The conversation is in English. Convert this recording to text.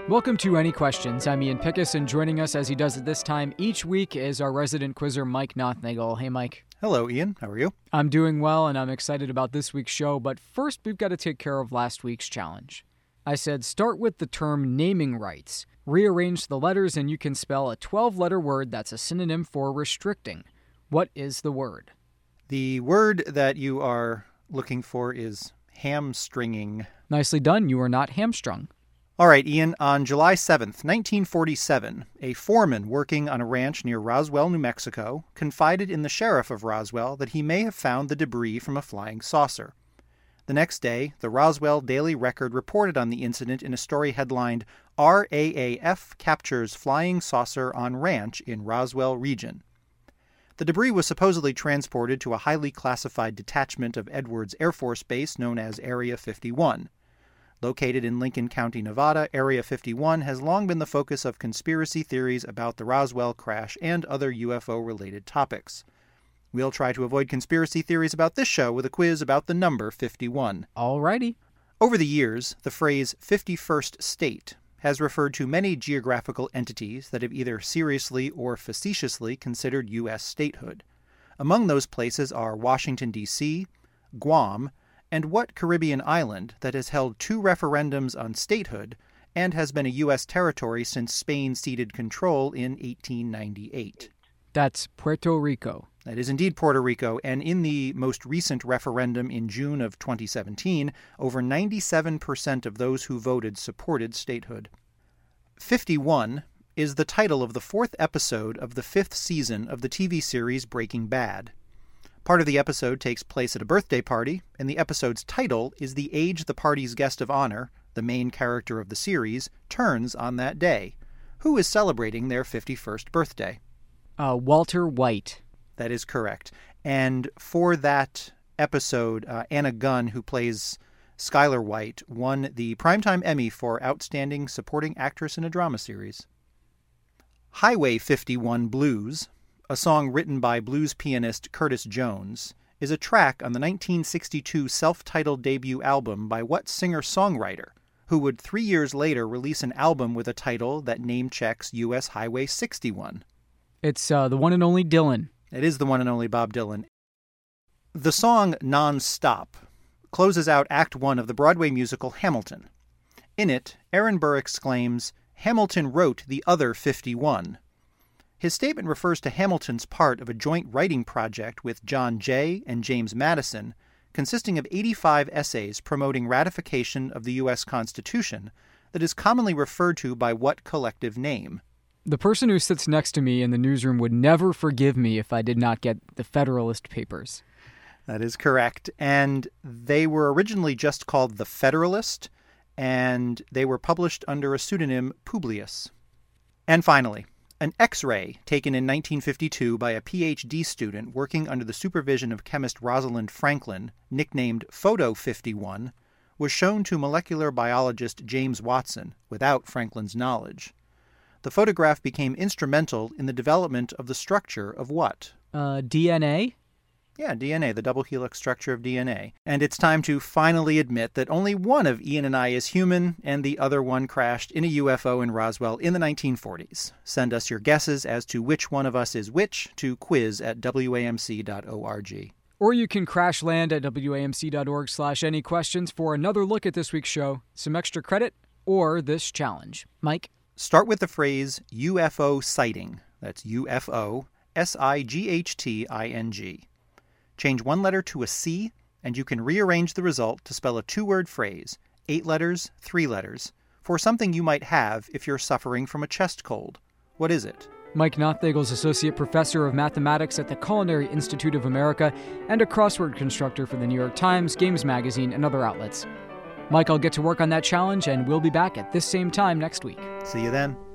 Welcome to Any Questions. I'm Ian Pickus, and joining us as he does at this time each week is our resident quizzer, Mike Nothnagel. Hey, Mike. Hello, Ian. How are you? I'm doing well, and I'm excited about this week's show, but first we've got to take care of last week's challenge. I said start with the term naming rights. Rearrange the letters and you can spell a 12-letter word that's a synonym for restricting. What is the word? The word that you are looking for is hamstringing. Nicely done. You are not hamstrung. All right, Ian. On July 7th, 1947, a foreman working on a ranch near Roswell, New Mexico, confided in the sheriff of Roswell that he may have found the debris from a flying saucer. The next day, the Roswell Daily Record reported on the incident in a story headlined, RAAF Captures Flying Saucer on Ranch in Roswell Region. The debris was supposedly transported to a highly classified detachment of Edwards Air Force Base known as Area 51. Located in Lincoln County, Nevada, Area 51 has long been the focus of conspiracy theories about the Roswell crash and other UFO-related topics. We'll try to avoid conspiracy theories about this show with a quiz about the number 51. Alrighty. Over the years, the phrase 51st State has referred to many geographical entities that have either seriously or facetiously considered U.S. statehood. Among those places are Washington, D.C., Guam, and what Caribbean island that has held 2 referendums on statehood and has been a U.S. territory since Spain ceded control in 1898? That's Puerto Rico. That is indeed Puerto Rico, and in the most recent referendum in June of 2017, over 97% of those who voted supported statehood. 51 is the title of the 4th episode of the 5th season of the TV series Breaking Bad. Part of the episode takes place at a birthday party, and the episode's title is the age the party's guest of honor, the main character of the series, turns on that day. Who is celebrating their 51st birthday? Walter White. That is correct. And for that episode, Anna Gunn, who plays Skylar White, won the Primetime Emmy for Outstanding Supporting Actress in a Drama Series. Highway 51 Blues, a song written by blues pianist Curtis Jones, is a track on the 1962 self-titled debut album by what singer-songwriter, who would 3 years later release an album with a title that name-checks U.S. Highway 61? It's the one and only Dylan. It is the one and only Bob Dylan. The song Non-Stop closes out Act 1 of the Broadway musical Hamilton. In it, Aaron Burr exclaims, "Hamilton wrote the other 51." His statement refers to Hamilton's part of a joint writing project with John Jay and James Madison, consisting of 85 essays promoting ratification of the U.S. Constitution that is commonly referred to by what collective name? The person who sits next to me in the newsroom would never forgive me if I did not get the Federalist Papers. That is correct. And they were originally just called The Federalist, and they were published under a pseudonym Publius. And finally, an X-ray taken in 1952 by a PhD student working under the supervision of chemist Rosalind Franklin, nicknamed Photo 51, was shown to molecular biologist James Watson without Franklin's knowledge. The photograph became instrumental in the development of the structure of what? DNA? Yeah, DNA, the double helix structure of DNA. And it's time to finally admit that only one of Ian and I is human, and the other one crashed in a UFO in Roswell in the 1940s. Send us your guesses as to which one of us is which to quiz@wamc.org. Or you can crash land at wamc.org/anyquestions for another look at this week's show, some extra credit, or this challenge. Mike? Start with the phrase UFO sighting. That's UFO, SIGHTING. Change one letter to a C, and you can rearrange the result to spell a 2-word phrase, 8 letters, 3 letters, for something you might have if you're suffering from a chest cold. What is it? Mike Nothnagel's Associate Professor of Mathematics at the Culinary Institute of America and a crossword constructor for the New York Times, Games Magazine, and other outlets. Mike, I'll get to work on that challenge, and we'll be back at this same time next week. See you then.